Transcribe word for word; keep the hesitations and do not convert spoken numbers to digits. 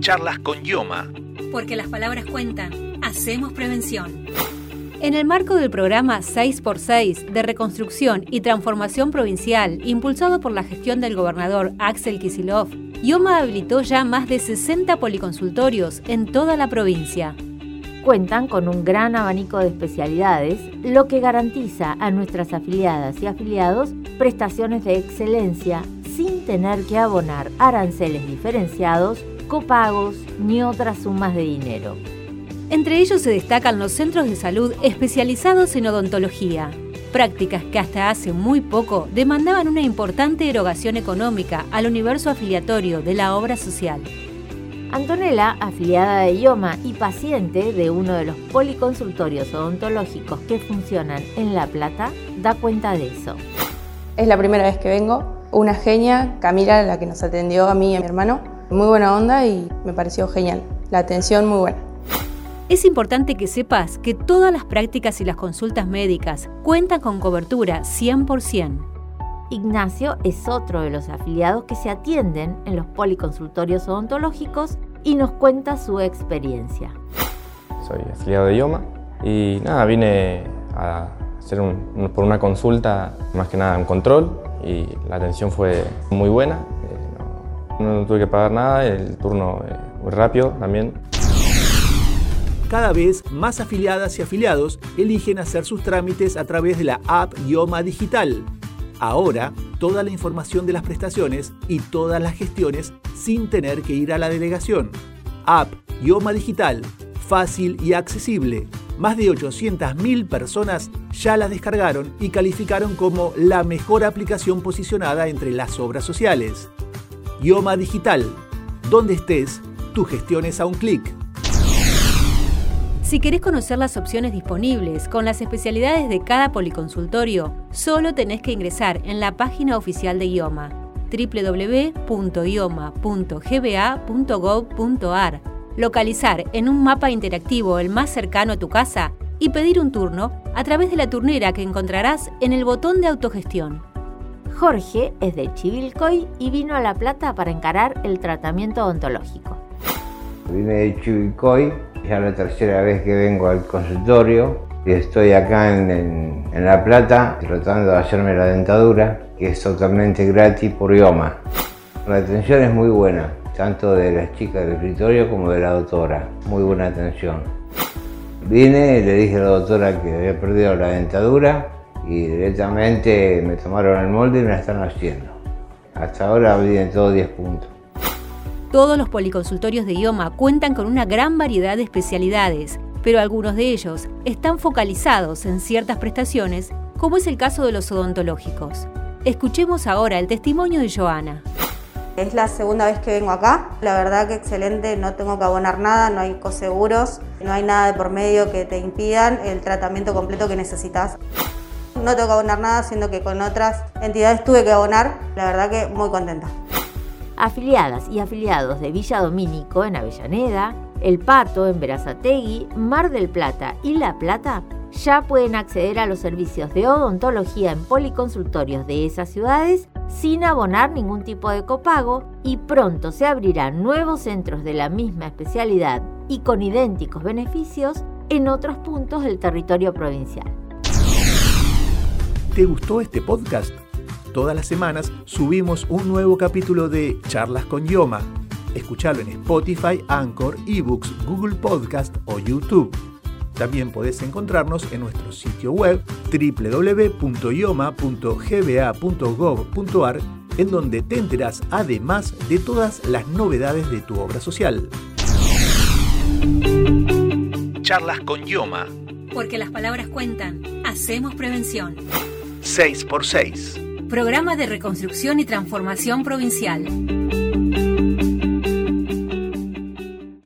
Charlas con Yoma. Porque las palabras cuentan. Hacemos prevención. En el marco del programa seis por seis de reconstrucción y transformación provincial, impulsado por la gestión del gobernador Axel Kicillof, Yoma habilitó ya más de sesenta policonsultorios en toda la provincia. Cuentan con un gran abanico de especialidades, lo que garantiza a nuestras afiliadas y afiliados prestaciones de excelencia sin tener que abonar aranceles diferenciados, copagos ni otras sumas de dinero. Entre ellos se destacan los centros de salud especializados en odontología, prácticas que hasta hace muy poco demandaban una importante erogación económica al universo afiliatorio de la obra social. Antonella, afiliada de Yoma y paciente de uno de los policonsultorios odontológicos que funcionan en La Plata, da cuenta de eso. Es la primera vez que vengo. Una genia, Camila, la que nos atendió a mí y a mi hermano. Muy buena onda y me pareció genial. La atención muy buena. Es importante que sepas que todas las prácticas y las consultas médicas cuentan con cobertura cien por ciento. Ignacio es otro de los afiliados que se atienden en los policonsultorios odontológicos y nos cuenta su experiencia. Soy afiliado de Yoma y nada, vine a hacer un, por una consulta, más que nada un control, y la atención fue muy buena. Eh, no, no tuve que pagar nada, el turno eh, muy rápido también. Cada vez más afiliadas y afiliados eligen hacer sus trámites a través de la app Yoma Digital. Ahora, toda la información de las prestaciones y todas las gestiones sin tener que ir a la delegación. App Yoma Digital, fácil y accesible. Más de ochocientas mil personas ya la descargaron y calificaron como la mejor aplicación posicionada entre las obras sociales. Yoma Digital, donde estés, tu gestión es a un clic. Si querés conocer las opciones disponibles con las especialidades de cada policonsultorio, solo tenés que ingresar en la página oficial de Yoma, doble u doble u doble u punto yoma punto g b a punto gov punto a r, localizar en un mapa interactivo el más cercano a tu casa y pedir un turno a través de la turnera que encontrarás en el botón de autogestión. Jorge es de Chivilcoy y vino a La Plata para encarar el tratamiento odontológico. Vine de Chivilcoy, ya la tercera vez que vengo al consultorio y estoy acá en, en, en La Plata tratando de hacerme la dentadura, que es totalmente gratis por Yoma. La atención es muy buena, tanto de las chicas del escritorio como de la doctora, muy buena atención. Vine, le dije a la doctora que había perdido la dentadura y directamente me tomaron el molde y me la están haciendo. Hasta ahora vienen todos diez puntos. Todos los policonsultorios de Yoma cuentan con una gran variedad de especialidades, pero algunos de ellos están focalizados en ciertas prestaciones, como es el caso de los odontológicos. Escuchemos ahora el testimonio de Joana. Es la segunda vez que vengo acá, la verdad que excelente, no tengo que abonar nada, no hay coseguros, no hay nada de por medio que te impidan el tratamiento completo que necesitas. No tengo que abonar nada, siendo que con otras entidades tuve que abonar, la verdad que muy contenta. Afiliadas y afiliados de Villa Domínico en Avellaneda, El Pato en Berazategui, Mar del Plata y La Plata ya pueden acceder a los servicios de odontología en policonsultorios de esas ciudades sin abonar ningún tipo de copago, y pronto se abrirán nuevos centros de la misma especialidad y con idénticos beneficios en otros puntos del territorio provincial. ¿Te gustó este podcast? Todas las semanas subimos un nuevo capítulo de Charlas con Yoma. Escuchalo en Spotify, Anchor, eBooks, Google Podcast o YouTube. También podés encontrarnos en nuestro sitio web doble u doble u doble u punto yoma punto g b a punto gov punto a r, en donde te enterás además de todas las novedades de tu obra social. Charlas con Yoma. Porque las palabras cuentan. Hacemos prevención. seis por seis. Programa de reconstrucción y transformación provincial.